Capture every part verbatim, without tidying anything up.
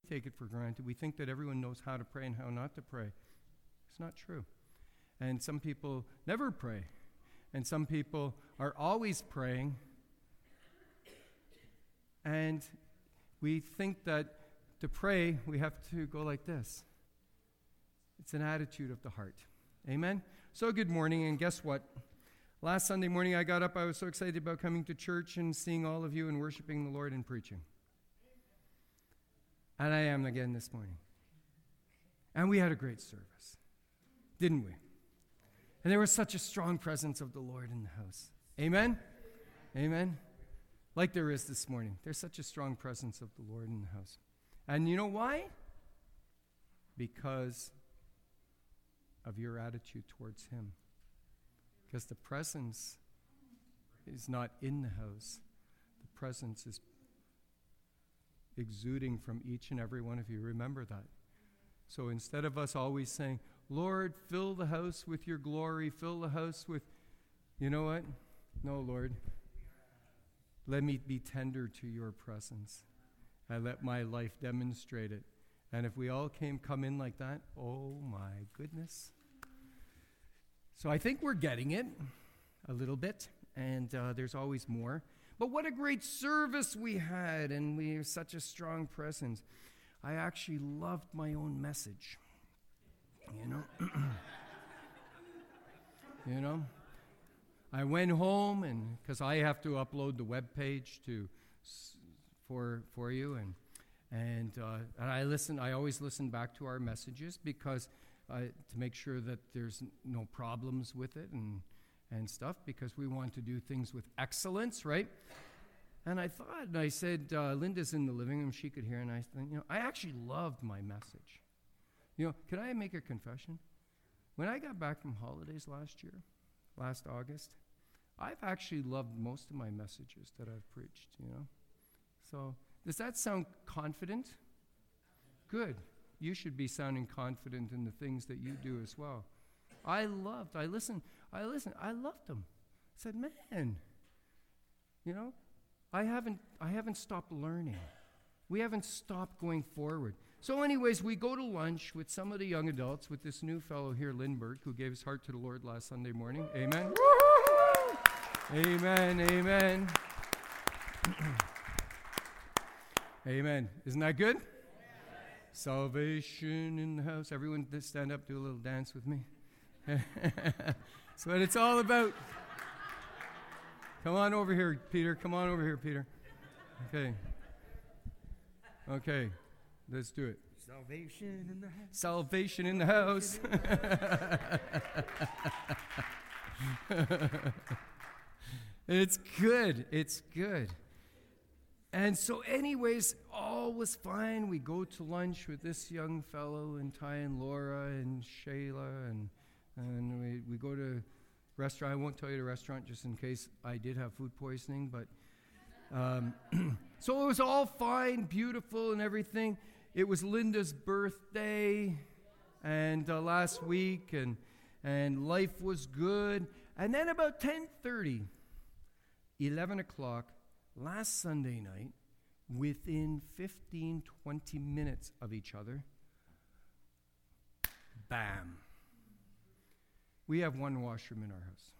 take it for granted. We think that everyone knows how to pray and how not to pray. It's not true. And some people never pray. And some people are always praying. And we think that to pray, we have to go like this. It's an attitude of the heart. Amen? So good morning, and guess what? Last Sunday morning I got up, I was so excited about coming to church and seeing all of you and worshiping the Lord and preaching. And I am again this morning. And we had a great service, didn't we? And there was such a strong presence of the Lord in the house. Amen? Amen? Like there is this morning. There's such a strong presence of the Lord in the house. And you know why? Because of your attitude towards him. Because the presence is not in the house. The presence is exuding from each and every one of you. Remember that. So instead of us always saying, Lord, fill the house with your glory, fill the house with, you know what? No, Lord. Let me be tender to your presence. And let my life demonstrate it. And if we all came come in like that, oh my goodness. So I think we're getting it a little bit, and uh, there's always more. But what a great service we had, and we have such a strong presence. I actually loved my own message. You know? you know? I went home, and because I have to upload the web page to for for you, and and uh, and I listen. I always listen back to our messages because uh, to make sure that there's no problems with it and and stuff, because we want to do things with excellence, right? And I thought, and I said, uh, Linda's in the living room; she could hear, and I think, you know, I actually loved my message. You know, can I make a confession? When I got back from holidays last year, last August, I've actually loved most of my messages that I've preached, you know. So, does that sound confident? Good. You should be sounding confident in the things that you do as well. I loved, I listened, I listened, I loved them. I said, man, you know, I haven't, I haven't stopped learning. We haven't stopped going forward. So anyways, we go to lunch with some of the young adults with this new fellow here, Lindbergh, who gave his heart to the Lord last Sunday morning. Amen. Amen, amen. Amen. Isn't that good? Salvation in the house. Everyone just stand up, do a little dance with me. That's what it's all about. Come on over here, Peter. Come on over here, Peter. Okay. Okay. Let's do it. Salvation in the house. Salvation in the house. It's good. It's good. And so anyways, all was fine. We go to lunch with this young fellow and Ty and Laura and Shayla, and and we, we go to restaurant. I won't tell you the restaurant just in case I did have food poisoning, but um, so it was all fine, beautiful and everything. It was Linda's birthday and uh, last week, and and life was good. And then about ten thirty, eleven o'clock, last Sunday night, within fifteen, twenty minutes of each other, bam. We have one washroom in our house.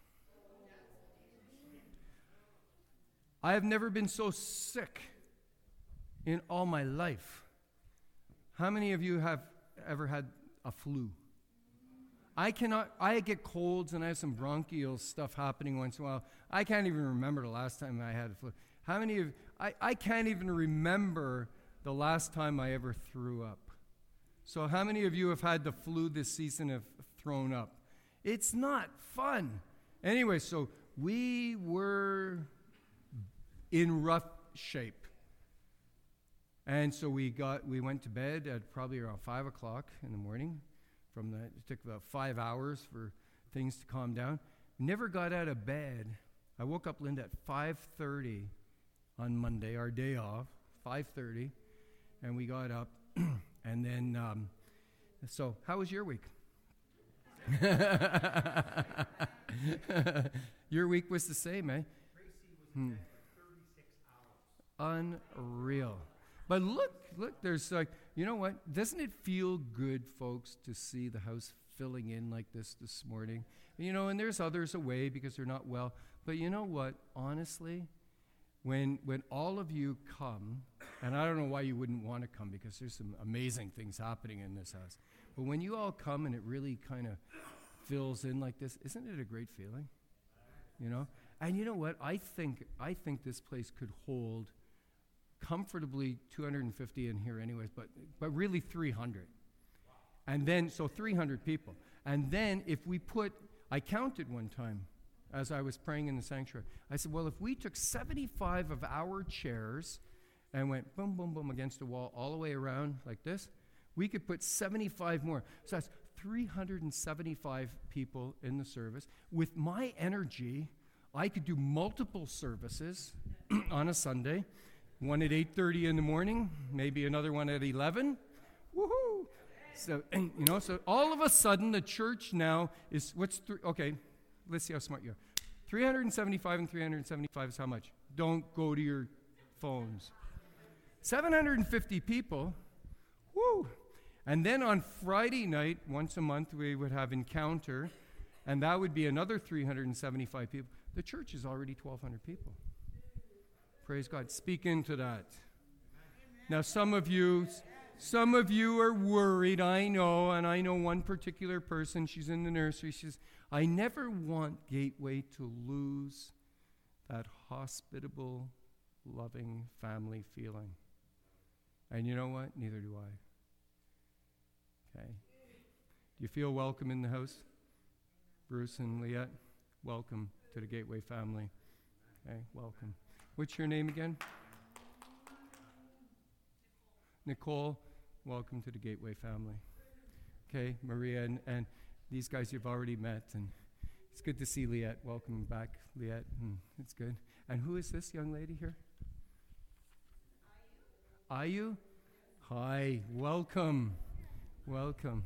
I have never been so sick in all my life. How many of you have ever had a flu? I cannot, I get colds and I have some bronchial stuff happening once in a while. I can't even remember the last time I had a flu. How many of, I, I can't even remember the last time I ever threw up. So how many of you have had the flu this season, have thrown up? It's not fun. Anyway, so we were in rough shape. And so we got, we went to bed at probably around five o'clock in the morning. From that, it took about five hours for things to calm down. Never got out of bed. I woke up Linda at five thirty on Monday, our day off, five thirty, and we got up. And then, um, so how was your week? Your week was the same, eh? Tracy was in bed for thirty-six hours. Unreal. But look, look, there's like, you know what? Doesn't it feel good, folks, to see the house filling in like this this morning? You know, and there's others away because they're not well. But you know what? Honestly, when when all of you come, and I don't know why you wouldn't want to come because there's some amazing things happening in this house. But when you all come and it really kind of fills in like this, isn't it a great feeling? You know? And you know what? I think I think this place could hold comfortably two hundred fifty in here anyways, but but really three hundred. And then, so three hundred people. And then if we put, I counted one time as I was praying in the sanctuary. I said, well, if we took seventy-five of our chairs and went boom, boom, boom against the wall all the way around like this, we could put seventy-five more. So that's three hundred seventy-five people in the service. With my energy, I could do multiple services on a Sunday. One at eight thirty in the morning, maybe another one at eleven. Woohoo! So, and, you know, so all of a sudden the church now is, what's, th- okay, let's see how smart you are. three hundred seventy-five and three hundred seventy-five is how much? Don't go to your phones. seven hundred fifty people. Woo! And then on Friday night, once a month, we would have Encounter, and that would be another three hundred seventy-five people. The church is already twelve hundred people. Praise God. Speak into that. Now, some of you, some of you are worried, I know, and I know one particular person, she's in the nursery, she says, I never want Gateway to lose that hospitable, loving family feeling. And you know what? Neither do I. Okay. Do you feel welcome in the house? Bruce and Liette, welcome to the Gateway family. Okay, welcome. What's your name again? Nicole, welcome to the Gateway family. Okay, Maria, and, and these guys you've already met, and it's good to see Liette. Welcome back, Liette. Hmm, it's good. And who is this young lady here? Ayu. Ayu? Hi, welcome. Welcome.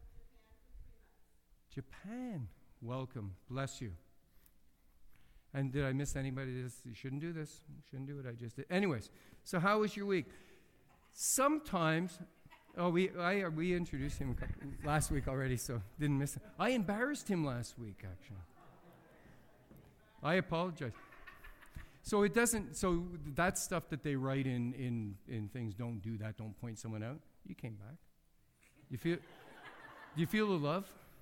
Japan. Welcome. Bless you. And did I miss anybody? This, you shouldn't do this. You shouldn't do what I just did. Anyways, so how was your week? Sometimes, oh, we I we introduced him a couple, last week already, so didn't miss it. I embarrassed him last week, actually. I apologize. So it doesn't. So that stuff that they write in in in things, don't do that. Don't point someone out. You came back. You feel? Do you feel the love?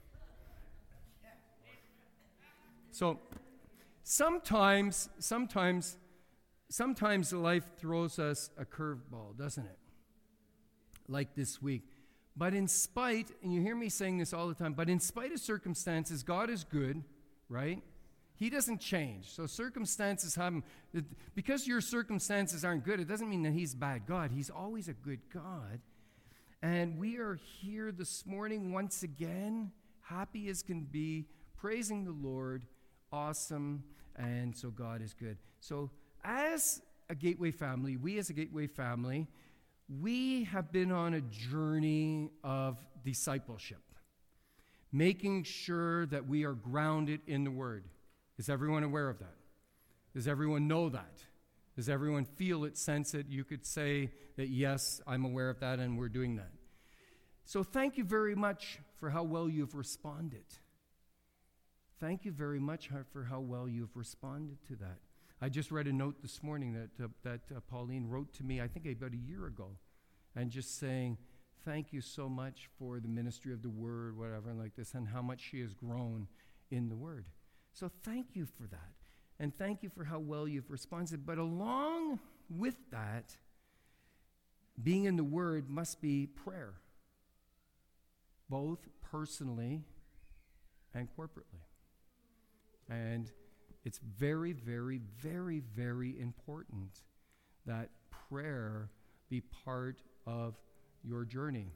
So. Sometimes, sometimes, sometimes life throws us a curveball, doesn't it? Like this week. But in spite, and you hear me saying this all the time, but in spite of circumstances, God is good, right? He doesn't change. So circumstances haven't, because your circumstances aren't good, it doesn't mean that he's a bad God. He's always a good God. And we are here this morning once again, happy as can be, praising the Lord. Awesome, and so God is good. So as a Gateway family, we as a Gateway family, we have been on a journey of discipleship, making sure that we are grounded in the Word. Is everyone aware of that? Does everyone know that? Does everyone feel it, sense it? You could say that, yes, I'm aware of that, and we're doing that. So thank you very much for how well you've responded. Thank you very much for how well you've responded to that. I just read a note this morning that uh, that uh, Pauline wrote to me, I think about a year ago, and just saying, thank you so much for the ministry of the Word, whatever, like this, and how much she has grown in the Word. So thank you for that, and thank you for how well you've responded. But along with that, being in the Word must be prayer, both personally and corporately. And it's very, very, very, very important that prayer be part of your journey.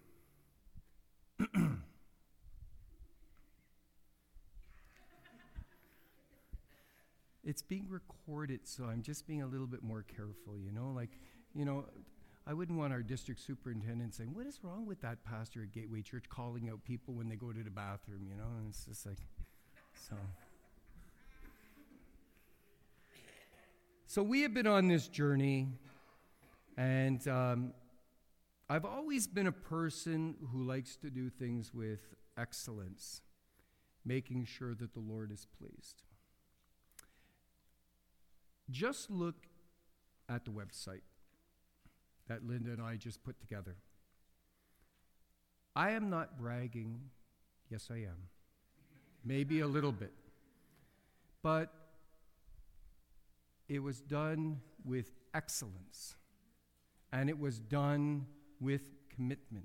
It's being recorded, so I'm just being a little bit more careful, you know? Like, you know, I wouldn't want our district superintendent saying, what is wrong with that pastor at Gateway Church calling out people when they go to the bathroom, you know? And it's just like, so... So we have been on this journey And um, I've always been a person who likes to do things with excellence, making sure that the Lord is pleased. Just look at the website that Linda and I just put together. I am not bragging. Yes, I am. Maybe a little bit. But it was done with excellence. And it was done with commitment.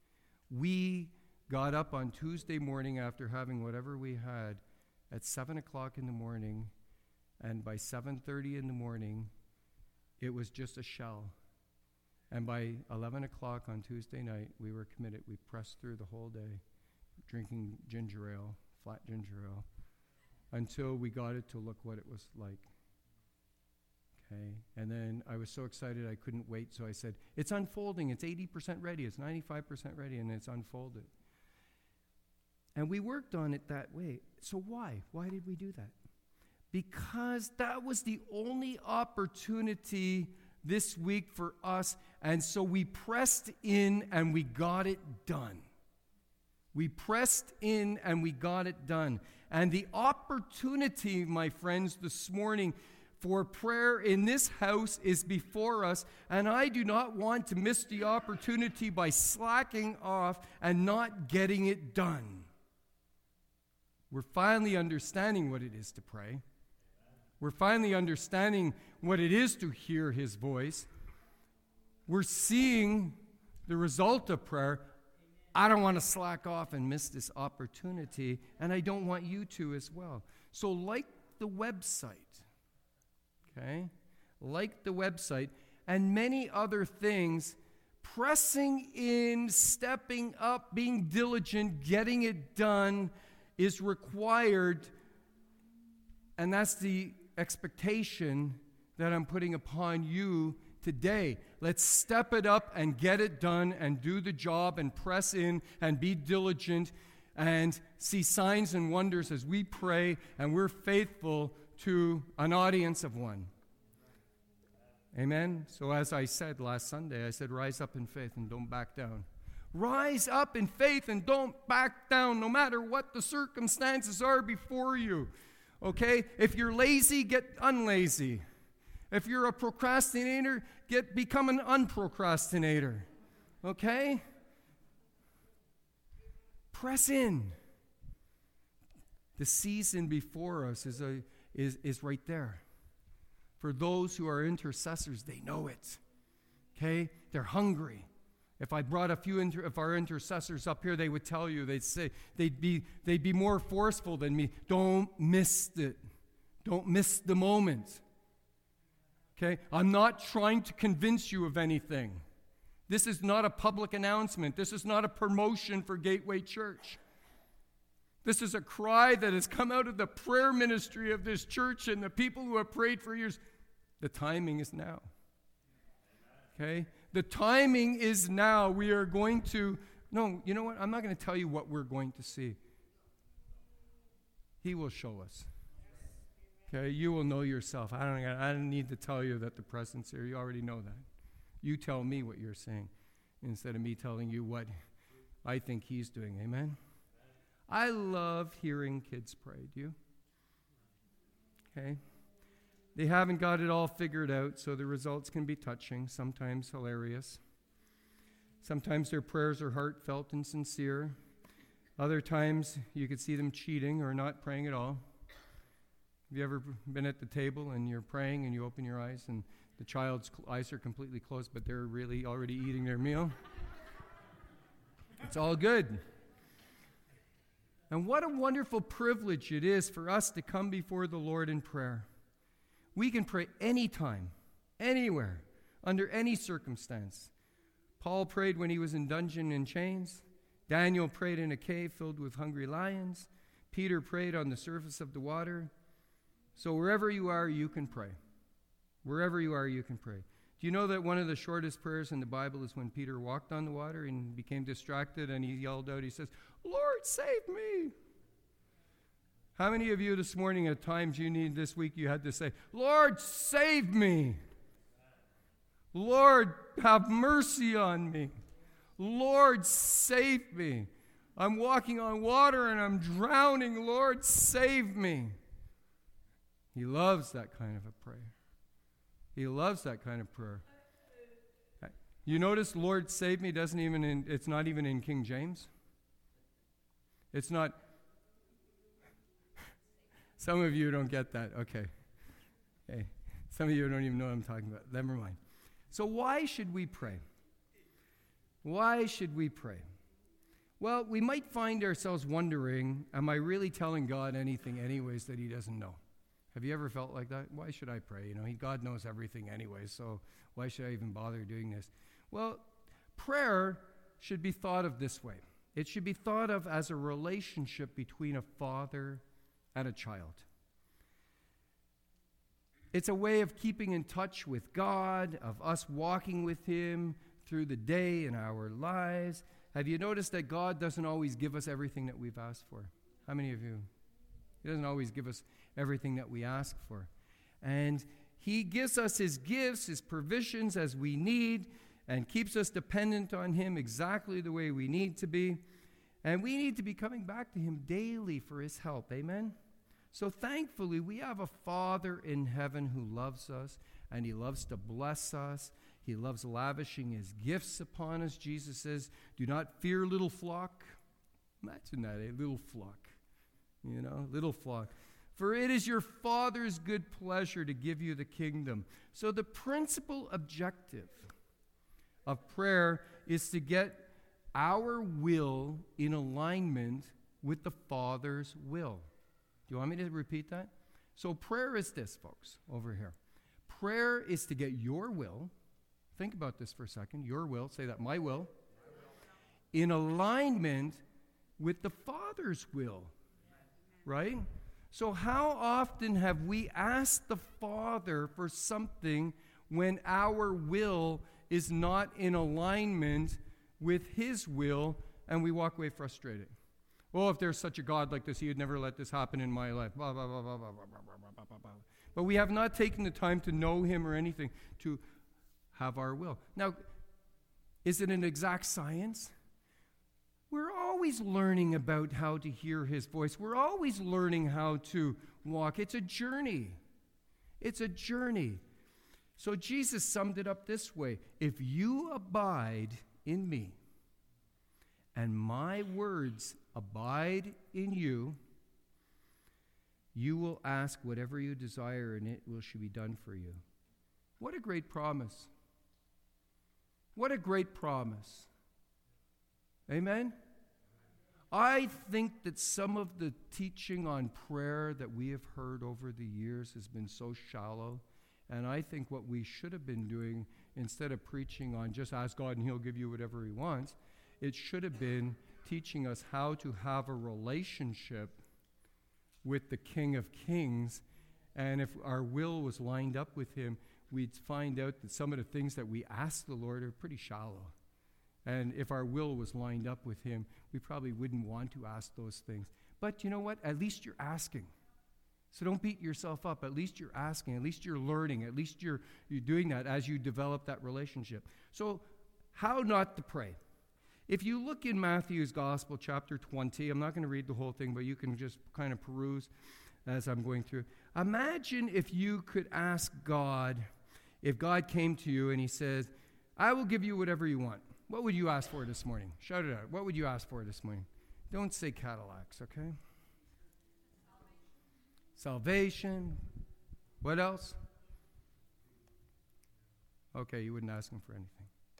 We got up on Tuesday morning after having whatever we had at seven o'clock in the morning, and by seven thirty in the morning, it was just a shell. And by eleven o'clock on Tuesday night, we were committed. We pressed through the whole day, drinking ginger ale, flat ginger ale, until we got it to look what it was like. Okay, and then I was so excited I couldn't wait, so I said, it's unfolding, it's eighty percent ready, it's ninety-five percent ready, and it's unfolded. And we worked on it that way. So why? Why did we do that? Because that was the only opportunity this week for us, and so we pressed in and we got it done. We pressed in and we got it done. And the opportunity, my friends, this morning for prayer in this house is before us, and I do not want to miss the opportunity by slacking off and not getting it done. We're finally understanding what it is to pray. We're finally understanding what it is to hear His voice. We're seeing the result of prayer. I don't want to slack off and miss this opportunity, and I don't want you to as well. So like the website, okay, like the website and many other things, pressing in, stepping up, being diligent, getting it done is required, and that's the expectation that I'm putting upon you today. Let's step it up and get it done and do the job and press in and be diligent and see signs and wonders as we pray and we're faithful to an audience of one. Amen? So as I said last Sunday, I said, rise up in faith and don't back down. Rise up in faith and don't back down, no matter what the circumstances are before you. Okay? If you're lazy, get unlazy. If you're a procrastinator, get become an unprocrastinator. Okay? Press in. The season before us is a is is right there. For those who are intercessors, they know it. Okay? They're hungry. If I brought a few inter, if our intercessors up here, they would tell you, they'd say, they'd be they'd be more forceful than me. Don't miss it. Don't miss the moment. Okay? I'm not trying to convince you of anything. This is not a public announcement. This is not a promotion for Gateway Church. This is a cry that has come out of the prayer ministry of this church and the people who have prayed for years. The timing is now. Okay? The timing is now. We are going to, no, you know what? I'm not going to tell you what we're going to see. He will show us. Okay? You will know yourself. I don't, I don't need to tell you that the presence here. You already know that. You tell me what you're saying instead of me telling you what I think He's doing. Amen? I love hearing kids pray. Do you? Okay? They haven't got it all figured out, so the results can be touching, sometimes hilarious. Sometimes their prayers are heartfelt and sincere. Other times you could see them cheating or not praying at all. Have you ever been at the table and you're praying and you open your eyes and the child's eyes are completely closed, but they're really already eating their meal? It's all good. And what a wonderful privilege it is for us to come before the Lord in prayer. We can pray anytime, anywhere, under any circumstance. Paul prayed when he was in dungeon in chains. Daniel prayed in a cave filled with hungry lions. Peter prayed on the surface of the water. So wherever you are, you can pray. Wherever you are, you can pray. Do you know that one of the shortest prayers in the Bible is when Peter walked on the water and became distracted and he yelled out, he says, Lord, save me. How many of you this morning at times you need this week you had to say, Lord, save me. Lord, have mercy on me. Lord, save me. I'm walking on water and I'm drowning. Lord, save me. He loves that kind of a prayer. He loves that kind of prayer. You notice Lord save me doesn't even in, it's not even in King James. It's not. Some of you don't get that. Okay. Okay. Some of you don't even know what I'm talking about. Never mind. So why should we pray? Why should we pray? Well, we might find ourselves wondering, am I really telling God anything anyways that he doesn't know? Have you ever felt like that? Why should I pray? You know, he, God knows everything anyway, so why should I even bother doing this? Well, prayer should be thought of this way. It should be thought of as a relationship between a father and a child. It's a way of keeping in touch with God, of us walking with him through the day in our lives. Have you noticed that God doesn't always give us everything that we've asked for? How many of you? He doesn't always give us everything that we ask for. And he gives us his gifts, his provisions as we need, and keeps us dependent on him exactly the way we need to be. And we need to be coming back to him daily for his help. Amen? So thankfully, we have a Father in heaven who loves us, and he loves to bless us. He loves lavishing his gifts upon us. Jesus says, do not fear, little flock. Imagine that, a little flock. You know, little flock. For it is your Father's good pleasure to give you the kingdom. So the principal objective of prayer is to get our will in alignment with the Father's will. Do you want me to repeat that? So prayer is this, folks, over here. Prayer is to get your will, think about this for a second, your will, say that, my will, in alignment with the Father's will, right? So how often have we asked the Father for something when our will is not in alignment with his will, and we walk away frustrated? Oh, if there's such a God like this, he would never let this happen in my life. Blah, blah, blah, blah, blah, blah, blah, blah, blah. But we have not taken the time to know him or anything, to have our will. Now, is it an exact science? We're always learning about how to hear his voice. We're always learning how to walk. It's a journey. It's a journey. So Jesus summed it up this way. If you abide in me, and my words abide in you, you will ask whatever you desire, and it will should be done for you. What a great promise. What a great promise. Amen? I think that some of the teaching on prayer that we have heard over the years has been so shallow, and I think what we should have been doing, instead of preaching on just ask God and he'll give you whatever he wants, it should have been teaching us how to have a relationship with the King of Kings. And if our will was lined up with him, we'd find out that some of the things that we ask the Lord are pretty shallow. And if our will was lined up with him, we probably wouldn't want to ask those things. But you know what? At least you're asking. So don't beat yourself up. At least you're asking. At least you're learning. At least you're, you're doing that as you develop that relationship. So how not to pray? If you look in Matthew's Gospel, chapter twenty, I'm not going to read the whole thing, but you can just kind of peruse as I'm going through. Imagine if you could ask God, if God came to you and he says, I will give you whatever you want. What would you ask for this morning? Shout it out. What would you ask for this morning? Don't say Cadillacs, okay? Salvation. What else? Okay, you wouldn't ask him for anything.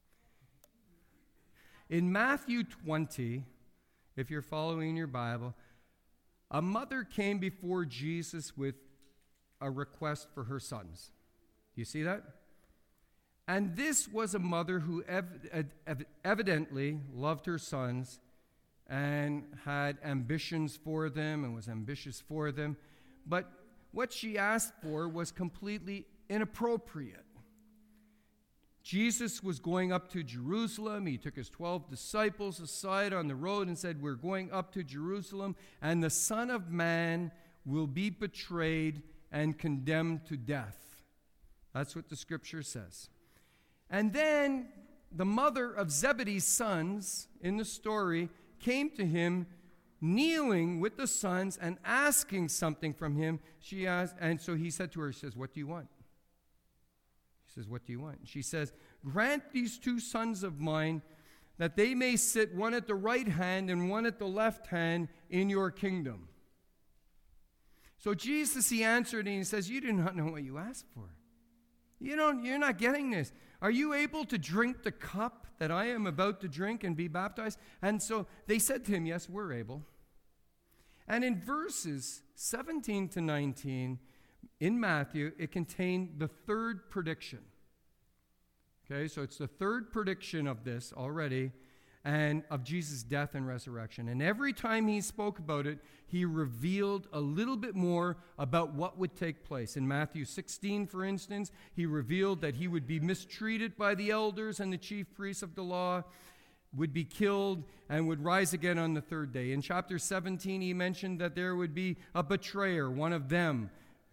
In Matthew twenty, if you're following your Bible, a mother came before Jesus with a request for her sons. Do you see that? And this was a mother who ev- ev- evidently loved her sons and had ambitions for them and was ambitious for them. But what she asked for was completely inappropriate. Jesus was going up to Jerusalem. He took his twelve disciples aside on the road and said, we're going up to Jerusalem, and the Son of Man will be betrayed and condemned to death. That's what the scripture says. And then the mother of Zebedee's sons in the story came to him, kneeling with the sons and asking something from him. She asked, and so he said to her, he says, "What do you want?" He says, "What do you want?" She says, "Grant these two sons of mine that they may sit one at the right hand and one at the left hand in your kingdom." So Jesus, he answered and he says, "You do not know what you asked for. You don't, you're not getting this. Are you able to drink the cup that I am about to drink and be baptized?" And so they said to him, "Yes, we're able." And in verses seventeen to nineteen in Matthew, it contained the third prediction. Okay, so it's the third prediction of this already, and of Jesus' death and resurrection. And every time he spoke about it, he revealed a little bit more about what would take place. In Matthew sixteen, for instance, he revealed that he would be mistreated by the elders and the chief priests of the law, would be killed, and would rise again on the third day. In chapter seventeen, he mentioned that there would be a betrayer, one of them.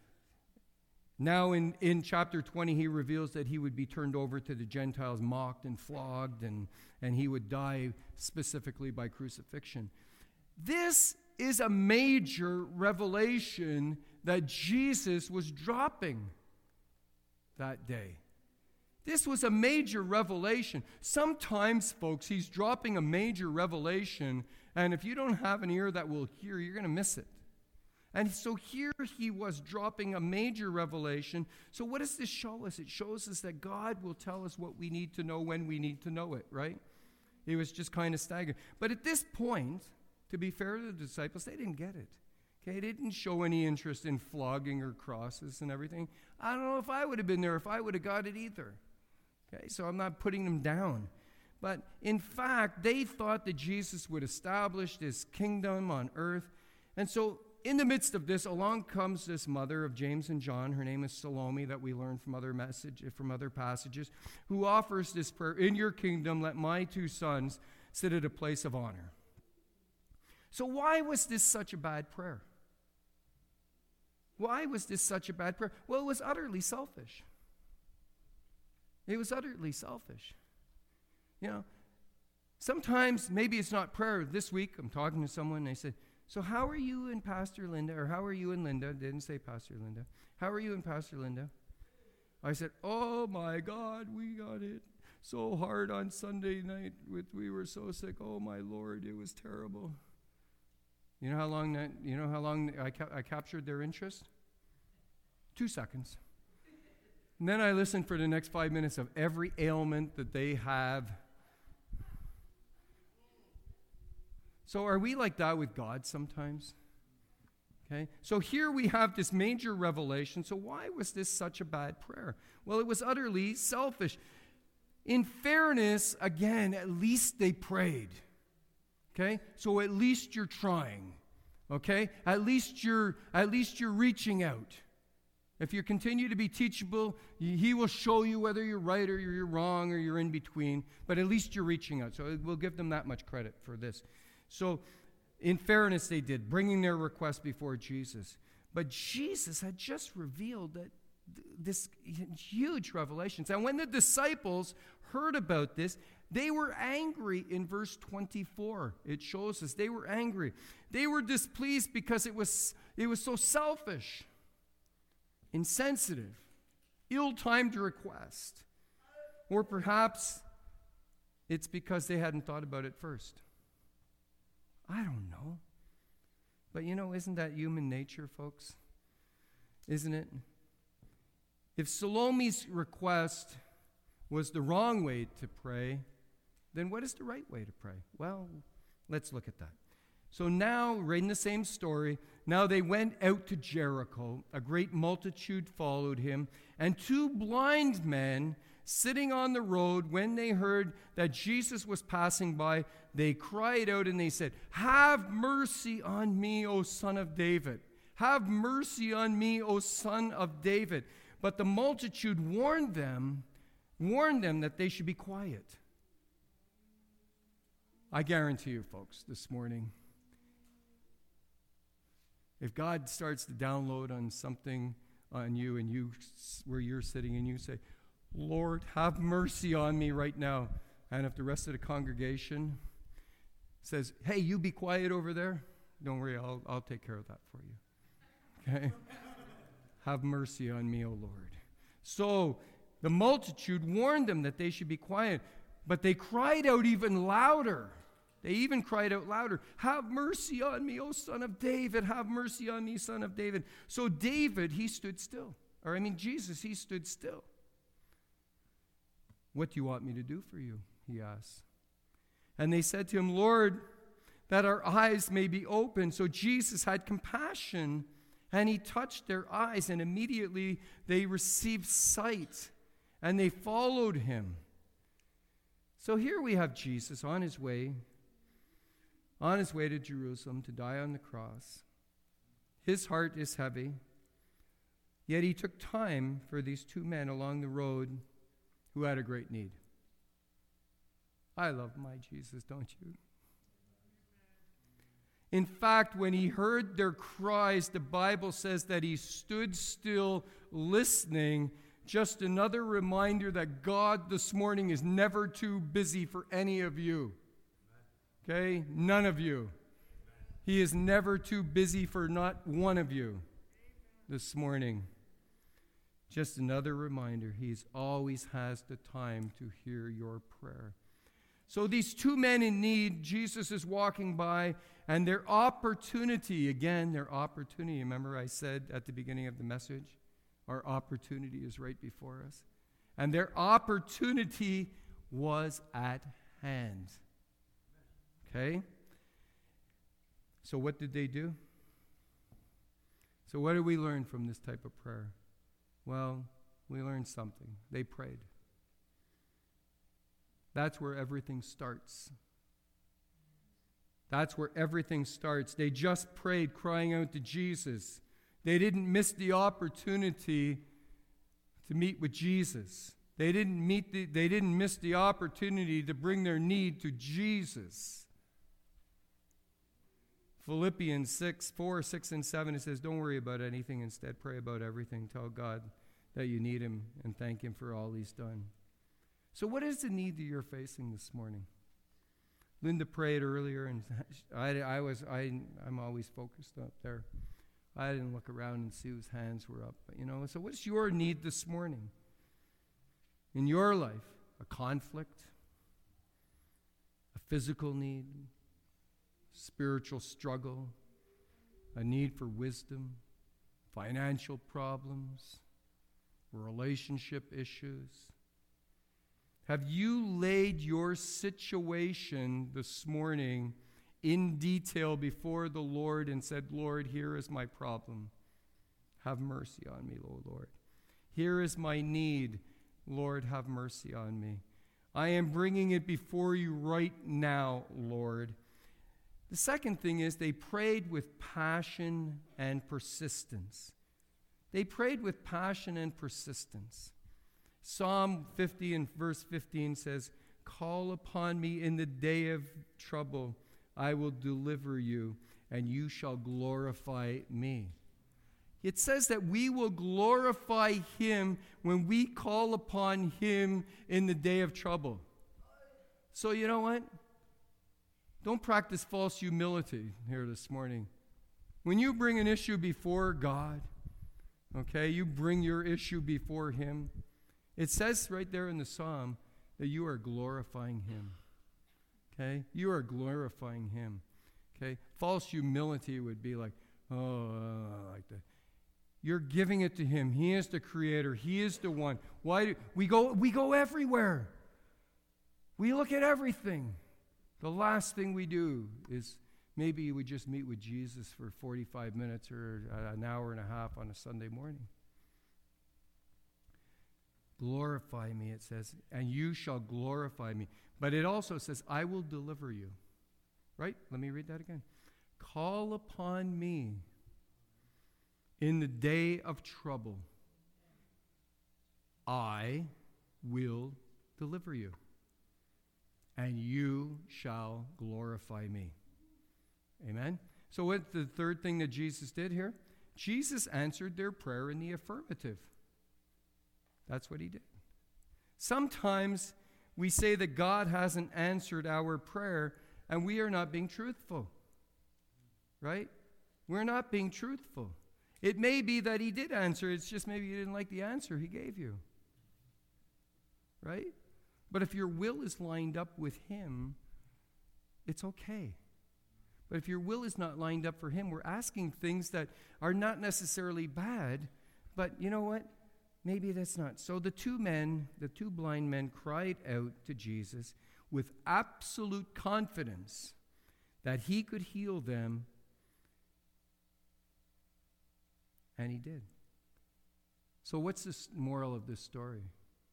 Now in, in chapter twenty, he reveals that he would be turned over to the Gentiles, mocked and flogged, and, and he would die specifically by crucifixion. This is a major revelation that Jesus was dropping that day. This was a major revelation. Sometimes, folks, he's dropping a major revelation, and if you don't have an ear that will hear, you're going to miss it. And so here he was dropping a major revelation. So what does this show us? It shows us that God will tell us what we need to know when we need to know it, right? He was just kind of staggering. But at this point, to be fair to the disciples, they didn't get it. Okay, they didn't show any interest in flogging or crosses and everything. I don't know if I would have been there, if I would have got it either. Okay, so I'm not putting them down. But in fact, they thought that Jesus would establish his kingdom on earth. And so in the midst of this, along comes this mother of James and John. Her name is Salome, that we learn from other message, from other passages, who offers this prayer: "In your kingdom, let my two sons sit at a place of honor." So why was this such a bad prayer? Why was this such a bad prayer? Well, it was utterly selfish. It was utterly selfish. You know, sometimes maybe it's not prayer. This week, I'm talking to someone, and they said, "So how are you and Pastor Linda?" Or "How are you and Linda?" They didn't say Pastor Linda. "How are you and Pastor Linda?" I said, "Oh my God, we got it so hard on Sunday night. With we were so sick. Oh my Lord, it was terrible." You know how long that? You know how long I, ca- I captured their interest? Two seconds. And then I listened for the next five minutes of every ailment that they have. So are we like that with God sometimes? Okay, so here we have this major revelation. So why was this such a bad prayer? Well, it was utterly selfish. In fairness, again, at least they prayed. Okay, so at least you're trying. Okay, at least you're at least you're reaching out. If you continue to be teachable, he will show you whether you're right or you're wrong or you're in between. But at least you're reaching out. So we'll give them that much credit for this. So, in fairness, they did, bringing their request before Jesus. But Jesus had just revealed that th- this huge revelation. And when the disciples heard about this, they were angry in verse twenty-four. It shows us they were angry. They were displeased because it was, it was so selfish, insensitive, ill-timed request. Or perhaps it's because they hadn't thought about it first. I don't know. But you know, isn't that human nature, folks? Isn't it? If Salome's request was the wrong way to pray, then what is the right way to pray? Well, let's look at that. So now, right in the same story, now they went out to Jericho. A great multitude followed him, and two blind men sitting on the road, when they heard that Jesus was passing by, they cried out and they said, "Have mercy on me, O Son of David. Have mercy on me, O Son of David." But the multitude warned them, warned them that they should be quiet. I guarantee you, folks, this morning, if God starts to download on something on you and you, where you're sitting, and you say, Lord, have mercy on me right now. And if the rest of the congregation says, hey, you be quiet over there, don't worry, I'll, I'll take care of that for you. Okay? Have mercy on me, O Lord. So the multitude warned them that they should be quiet, but they cried out even louder. They even cried out louder, have mercy on me, O Son of David. Have mercy on me, Son of David. So David, he stood still. Or I mean, Jesus, he stood still. What do you want me to do for you? He asked. And they said to him, Lord, that our eyes may be open. So Jesus had compassion, and he touched their eyes, and immediately they received sight, and they followed him. So here we have Jesus on his way, on his way to Jerusalem to die on the cross. His heart is heavy, yet he took time for these two men along the road who had a great need. I love my Jesus, don't you? In fact, when he heard their cries, the Bible says that he stood still listening. Just another reminder that God this morning is never too busy for any of you. Okay? None of you. He is never too busy for not one of you this morning. Just another reminder, he always has the time to hear your prayer. So these two men in need, Jesus is walking by, and their opportunity, again, their opportunity, remember I said at the beginning of the message, our opportunity is right before us. And their opportunity was at hand. Okay? So what did they do? So what did we learn from this type of prayer? Well, we learned something. They prayed. That's where everything starts. That's where everything starts. They just prayed, crying out to Jesus. They didn't miss the opportunity to meet with Jesus. They didn't meet the, they didn't miss the opportunity to bring their need to Jesus. Philippians six, four, six, and seven, it says, don't worry about anything. Instead, pray about everything. Tell God that you need him and thank him for all he's done. So what is the need that you're facing this morning? Linda prayed earlier, and I, I was, I, I'm always focused up there. I didn't look around and see whose hands were up. But, you know, so what's your need this morning? In your life, a conflict, a physical need, spiritual struggle, a need for wisdom, financial problems, relationship issues. Have you laid your situation this morning in detail before the Lord and said, Lord, here is my problem. Have mercy on me, O Lord. Here is my need. Lord, have mercy on me. I am bringing it before you right now, Lord. The second thing is they prayed with passion and persistence. They prayed with passion and persistence. Psalm fifty and verse fifteen says, call upon me in the day of trouble. I will deliver you, and you shall glorify me. It says that we will glorify him when we call upon him in the day of trouble. So you know what? Don't practice false humility here this morning. When you bring an issue before God, okay, you bring your issue before him. It says right there in the psalm that you are glorifying him. Okay? You are glorifying him. Okay? False humility would be like, oh, uh, like that. You're giving it to him. He is the creator. He is the one. Why do we go we go everywhere? We look at everything. The last thing we do is maybe we just meet with Jesus for forty-five minutes or an hour and a half on a Sunday morning. Glorify me, it says, and you shall glorify me. But it also says, I will deliver you. Right? Let me read that again. Call upon me in the day of trouble. I will deliver you, and you shall glorify me. Amen? So what's the third thing that Jesus did here? Jesus answered their prayer in the affirmative. That's what he did. Sometimes we say that God hasn't answered our prayer, and we are not being truthful. Right? We're not being truthful. It may be that he did answer, it's just maybe you didn't like the answer he gave you. Right? But if your will is lined up with him, it's okay. But if your will is not lined up for him, we're asking things that are not necessarily bad, but you know what? Maybe that's not. So the two men, the two blind men, cried out to Jesus with absolute confidence that he could heal them, and he did. So what's the moral of this story?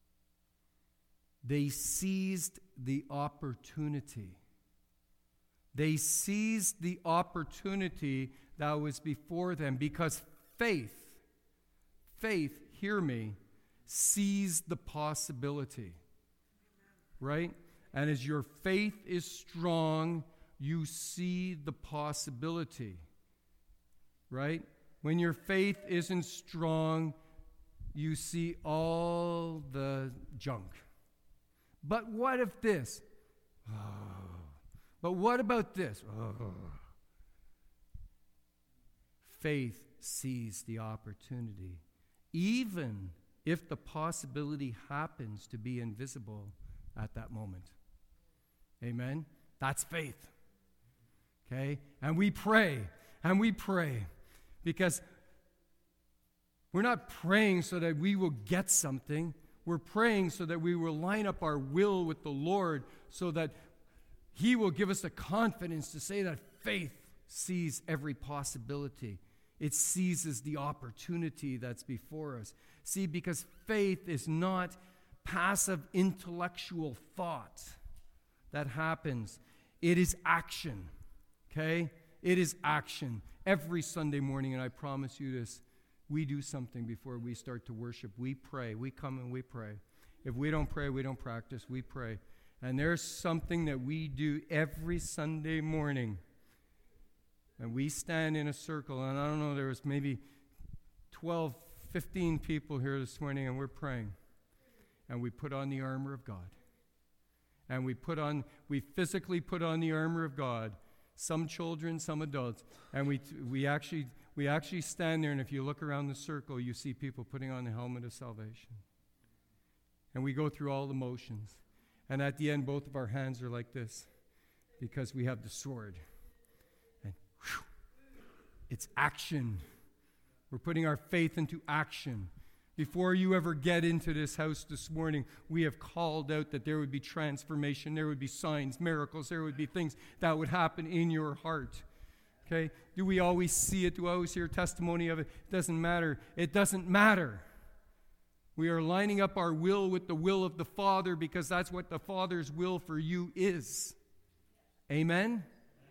They seized the opportunity. They seized the opportunity that was before them because faith, faith, hear me, seized the possibility. Right? And as your faith is strong, you see the possibility. Right? When your faith isn't strong, you see all the junk. But what if this? Oh. But what about this? Oh. Faith sees the opportunity, even if the possibility happens to be invisible at that moment. Amen? That's faith. Okay? And we pray, and we pray, because we're not praying so that we will get something. We're praying so that we will line up our will with the Lord so that he will give us the confidence to say that faith sees every possibility. It seizes the opportunity that's before us. See, because faith is not passive intellectual thought that happens. It is action, okay? It is action. Every Sunday morning, and I promise you this, we do something before we start to worship. We pray. We come and we pray. If we don't pray, we don't practice. We pray. And there's something that we do every Sunday morning. And we stand in a circle, and I don't know, there was maybe twelve, fifteen people here this morning, and we're praying. And we put on the armor of God. And we put on, we physically put on the armor of God. Some children, some adults. And we we actually we actually stand there, and if you look around the circle, you see people putting on the helmet of salvation. And we go through all the motions. And at the end, both of our hands are like this because we have the sword. And whew, it's action. We're putting our faith into action. Before you ever get into this house this morning, we have called out that there would be transformation, there would be signs, miracles, there would be things that would happen in your heart. Okay? Do we always see it? Do we always hear testimony of it? It doesn't matter. It doesn't matter. We are lining up our will with the will of the Father because that's what the Father's will for you is. Amen?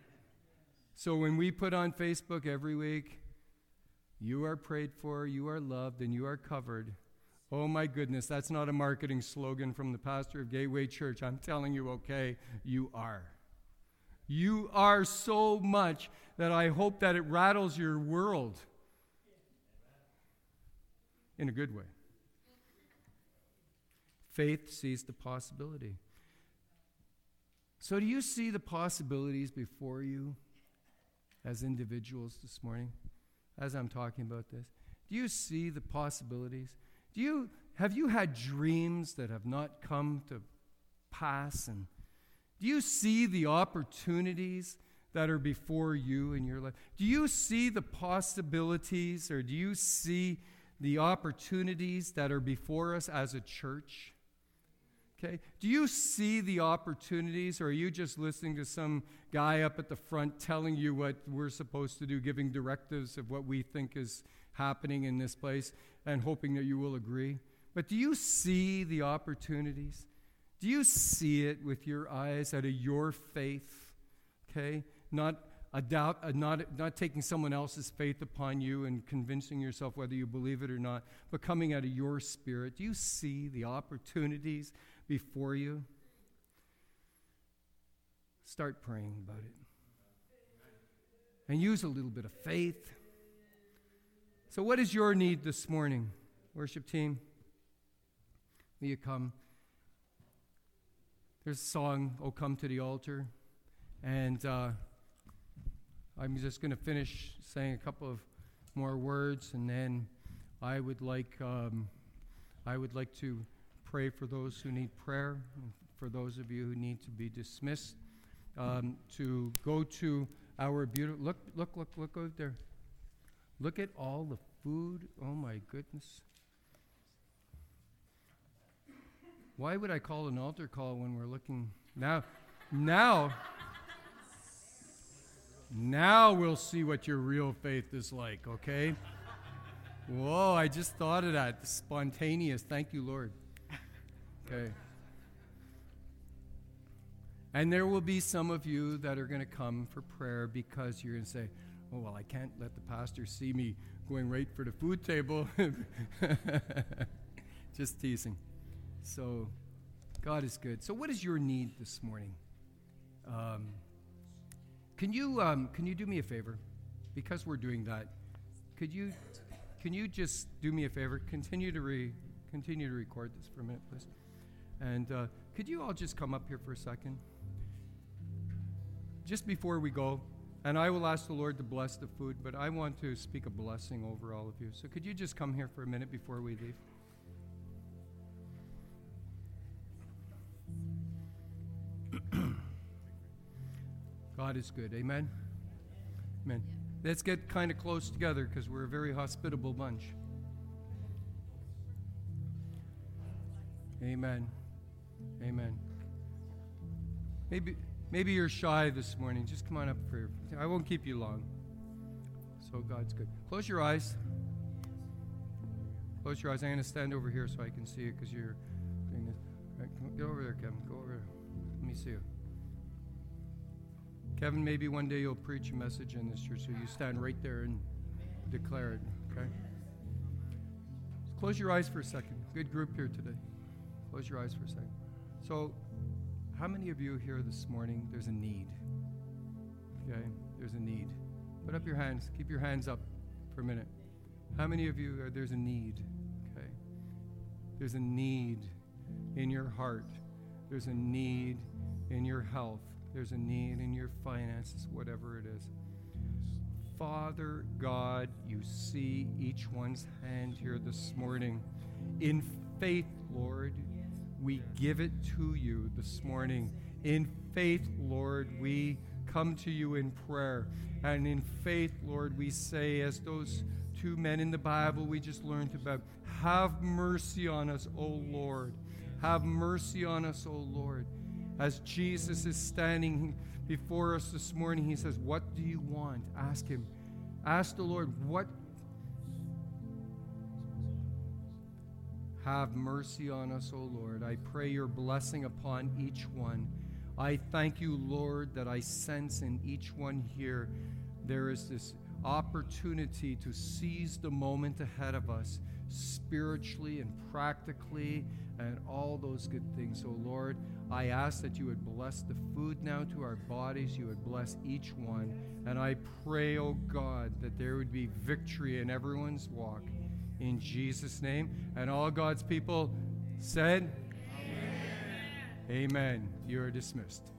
So when we put on Facebook every week, you are prayed for, you are loved, and you are covered. Oh my goodness, that's not a marketing slogan from the pastor of Gateway Church. I'm telling you, okay, you are. You are so much that I hope that it rattles your world in a good way. Faith sees the possibility. So do you see the possibilities before you as individuals this morning? As I'm talking about this, do you see the possibilities? Do you have you had dreams that have not come to pass? And do you see the opportunities that are before you in your life? Do you see the possibilities, or do you see the opportunities that are before us as a church? Okay. Do you see the opportunities, or are you just listening to some guy up at the front telling you what we're supposed to do, giving directives of what we think is happening in this place and hoping that you will agree? But do you see the opportunities? Do you see it with your eyes out of your faith? Okay? Not a doubt, uh, not, not taking someone else's faith upon you and convincing yourself whether you believe it or not, but coming out of your spirit. Do you see the opportunities before you? Start praying about it. And use a little bit of faith. So what is your need this morning? Worship team, will you come? there's a song, "Oh Come to the Altar," and uh, I'm just going to finish saying a couple of more words, and then I would like um, I would like to pray for those who need prayer, and for those of you who need to be dismissed, um, to go to our beautiful, look, look, look, look out there. Look at all the food. Oh my goodness. Why would I call an altar call when we're looking now? Now, now we'll see what your real faith is like, okay? Whoa, I just thought of that. Spontaneous. Thank you, Lord. Okay. And there will be some of you that are going to come for prayer because you're going to say, oh, well, I can't let the pastor see me going right for the food table. Just teasing. So, God is good. So what is your need this morning? Um, can you um, can you do me a favor? Because we're doing that, could you can you just do me a favor? Continue to re, continue to record this for a minute, please. And uh, could you all just come up here for a second? Just before we go, and I will ask the Lord to bless the food, but I want to speak a blessing over all of you. So could you just come here for a minute before we leave? God is good. Amen? Amen. Let's get kind of close together because we're a very hospitable bunch. Amen. Amen. Maybe maybe you're shy this morning. Just come on up for I won't keep you long. So God's good. Close your eyes. Close your eyes. I'm going to stand over here so I can see you because you're doing this. All right, come, get over there, Kevin. Go over there. Let me see you. Kevin, maybe one day you'll preach a message in this church, so you stand right there and declare it, okay? Close your eyes for a second. Good group here today. Close your eyes for a second. So, how many of you here this morning, there's a need? Okay, there's a need. Put up your hands. Keep your hands up for a minute. How many of you, are, there's a need? Okay. There's a need in your heart. There's a need in your health. There's a need in your finances, whatever it is. Father God, you see each one's hand here this morning. In faith, Lord, we give it to you this morning. In faith, Lord, we come to you in prayer. And in faith, Lord, we say, as those two men in the Bible we just learned about, have mercy on us, O Lord. Have mercy on us, O Lord. As Jesus is standing before us this morning, he says, what do you want? Ask him. Ask the Lord, what? Have mercy on us, O Lord. I pray your blessing upon each one. I thank you, Lord, that I sense in each one here there is this opportunity to seize the moment ahead of us, spiritually and practically, and all those good things. So, Lord, I ask that you would bless the food now to our bodies. You would bless each one. And I pray, oh God, that there would be victory in everyone's walk. In Jesus' name. And all God's people said, Amen. Amen. You are dismissed.